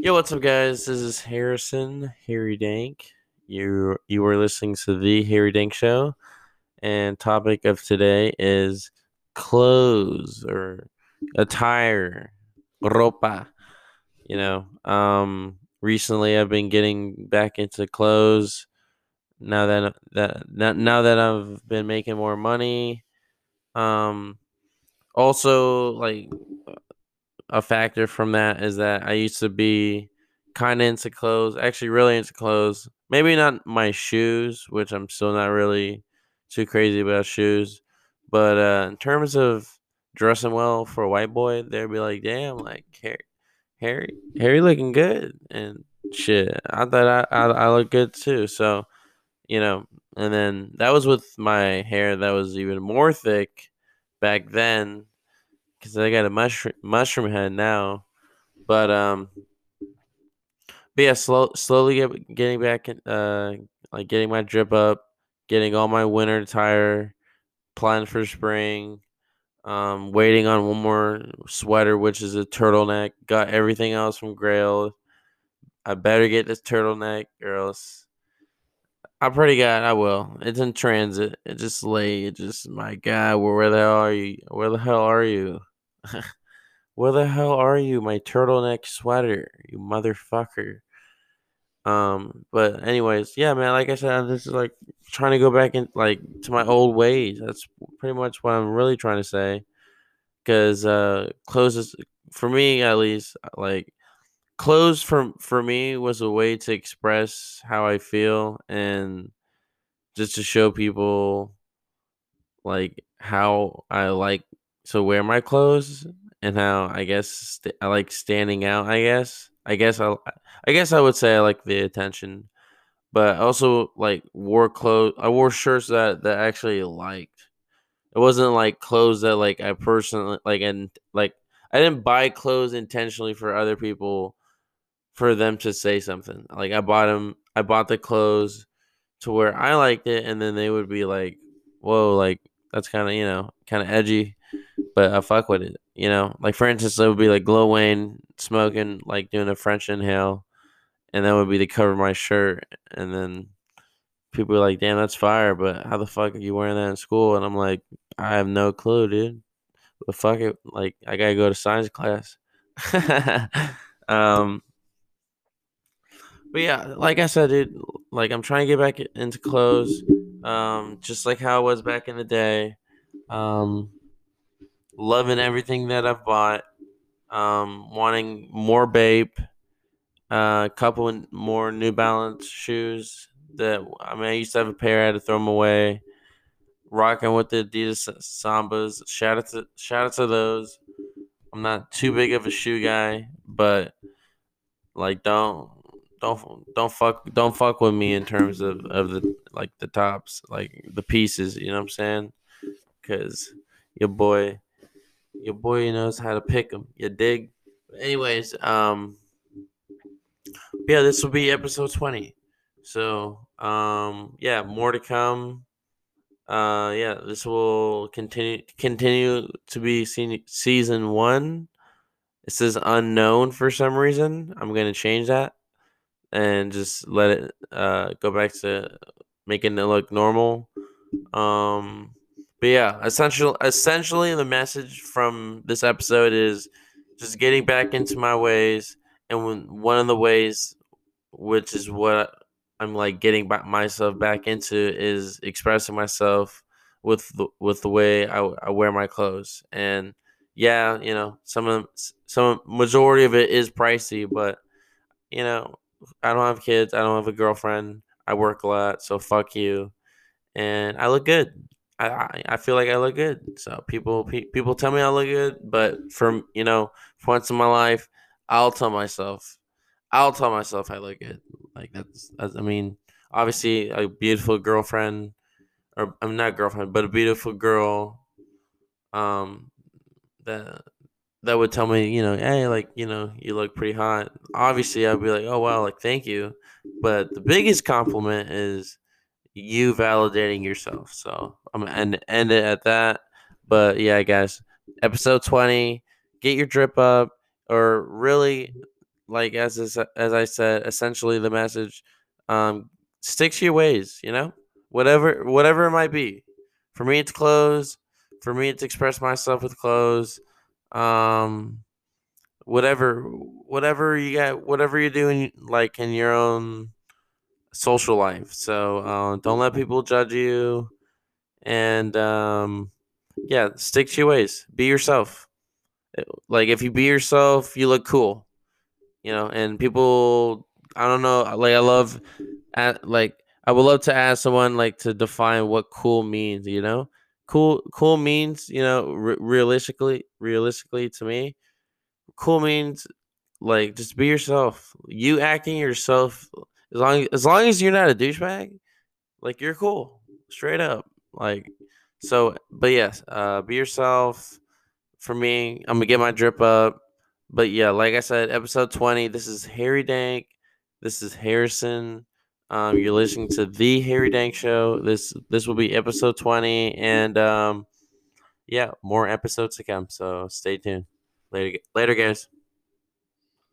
Yo, what's up, guys? This is Harrison, Harry Dank. You are listening to the Harry Dank Show, and topic of today is clothes or attire, ropa. Recently I've been getting back into clothes. Now that I've been making more money. Um, Also, like, a factor from that is that I used to be kind of into clothes, actually really into clothes. Maybe not my shoes, which I'm still not really too crazy about shoes, but in terms of dressing well for a white boy, they'd be like, "Damn, like Harry looking good," and shit. I thought I look good too. So you know, and then that was with my hair that was even more thick back then because I got a mushroom head now. But yeah, slowly getting back in, like getting my drip up, getting all my winter attire, planned for spring. Waiting on one more sweater, which is a turtleneck. Got everything else from Grail. I better get this turtleneck, or else I pretty got. I will. It's in transit. It just lay. It just my God. Where the hell are you? Where the hell are you? Where the hell are you? My turtleneck sweater, you motherfucker. But anyways, yeah, man. Like I said, I'm just like trying to go back in like to my old ways. That's pretty much what I'm really trying to say. Because clothes is for me at least like clothes for me was a way to express how I feel and just to show people like how I like to wear my clothes and how I guess I like standing out. I guess I would say I like the attention, but I also like wore clothes. I wore shirts that I actually liked. It wasn't like clothes that like I personally like, and like I didn't buy clothes intentionally for other people for them to say something. Like I bought the clothes to where I liked it, and then they would be like, "Whoa, like that's kind of kind of edgy," but I fuck with it. Like for instance, it would be like Lil Wayne smoking, like doing a French inhale, and that would be the cover of my shirt, and then people were like, "Damn, that's fire," but how the fuck are you wearing that in school? And I'm like, I have no clue, dude. But fuck it, like I gotta go to science class. um, but yeah, like I said, dude, like I'm trying to get back into clothes, just like how it was back in the day. Um, Loving everything that I've bought. Wanting more Bape, a couple more New Balance shoes. I used to have a pair, I had to throw them away. Rocking with the Adidas Sambas. Shout out to those. I'm not too big of a shoe guy, but like don't fuck with me in terms of the like the tops, like the pieces. You know what I'm saying? Because your boy your boy knows how to pick them. You dig? Anyways, yeah, this will be episode 20. So, yeah, more to come. Yeah, this will continue to be season 1. It says unknown for some reason. I'm gonna change that and just let it go back to making it look normal. Um, but yeah, essentially the message from this episode is just getting back into my ways, and one of the ways, which is what I'm like getting back myself back into, is expressing myself with the way I wear my clothes. And yeah, some majority of it is pricey, but you know, I don't have kids, I don't have a girlfriend, I work a lot, so fuck you. And I look good. I feel like I look good. So people tell me I look good, but for once in my life, I'll tell myself I'll tell myself I look good. Like I mean, obviously a beautiful girlfriend, or I'm not girlfriend, but a beautiful girl, um, that that would tell me, hey, like, you look pretty hot. Obviously, I'd be like, oh wow, like thank you. But the biggest compliment is you validating yourself. So I'm gonna end it at that. But yeah, guys, episode 20. Get your drip up, or really like as I said, essentially the message, um, stick to your ways. Whatever it might be. For me, it's clothes. For me, it's express myself with clothes. Um, whatever you got, whatever you're doing, like in your own social life. So don't let people judge you, and yeah, stick to your ways. Be yourself. Like if you be yourself, you look cool. And people, I don't know, like like I would love to ask someone like to define what cool means. Cool means, realistically to me, cool means like just be yourself. You acting yourself, as long as you're not a douchebag, like you're cool, straight up. Like so, but yes, be yourself. For me, I'm gonna get my drip up. But yeah, like I said, episode 20. This is Harry Dank. This is Harrison. You're listening to the Harry Dank Show. This will be episode 20, and yeah, more episodes to come. So stay tuned. Later, guys.